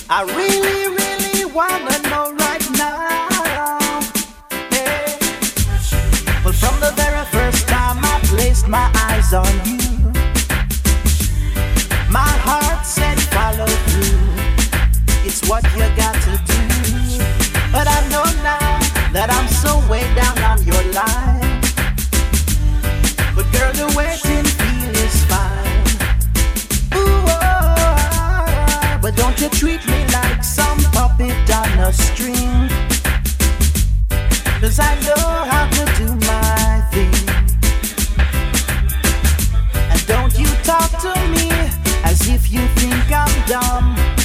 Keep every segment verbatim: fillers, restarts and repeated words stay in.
I really, really wanna know right now. Hey. Well, from the very first time I placed my eyes on you, my heart said follow through. It's what you got to do. But I know now that I'm so way down on your line. But girl, the waiting feel is fine. Ooh, oh, but don't you treat me like some puppet on a string. 'Cause I know how to do my thing. And don't you talk to me as if you think I'm dumb.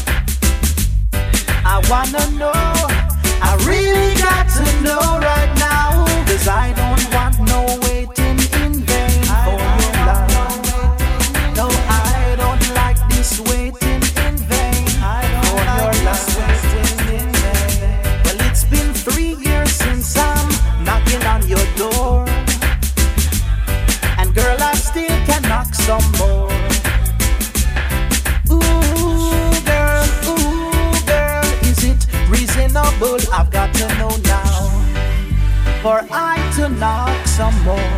I wanna know, I really got to know right now. 'Cause I don't want no waiting in vain for your love. No, I don't like this waiting in vain for your love. Well, it's been three years since I'm knocking on your door. And girl, I still can knock some more. Reasonable, I've got to know now, for I to knock some more.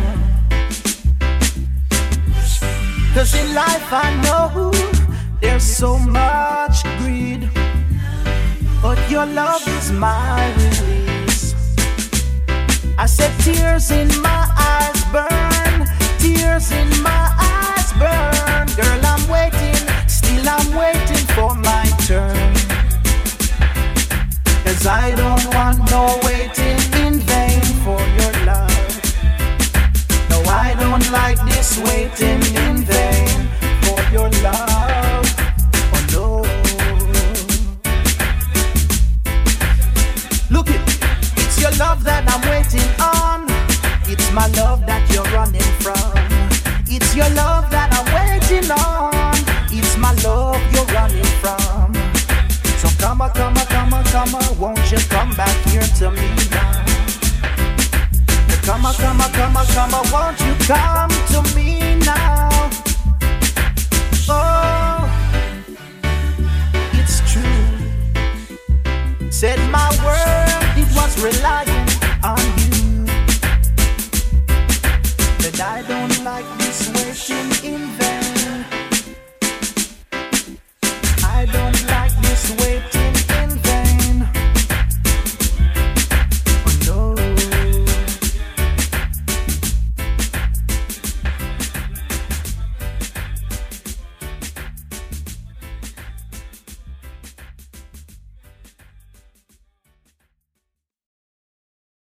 'Cause in life I know there's so much greed, but your love is my release. I said tears in my eyes burn, tears in my eyes burn. Girl, I'm waiting, still I'm waiting for my turn. 'Cause I don't want no waiting in vain for your love. No, I don't like this waiting in vain for your love. Oh no. Look it, it's your love that I'm waiting on. It's my love that you're running from. It's your love that I'm waiting on. It's my love you're running from. So come on, come on, come on, come on, won't you come back here to me now? Come on, come on, come on, come on, won't you come to me now? Oh, it's true. Said my word, it was relying on you. But I don't like this waiting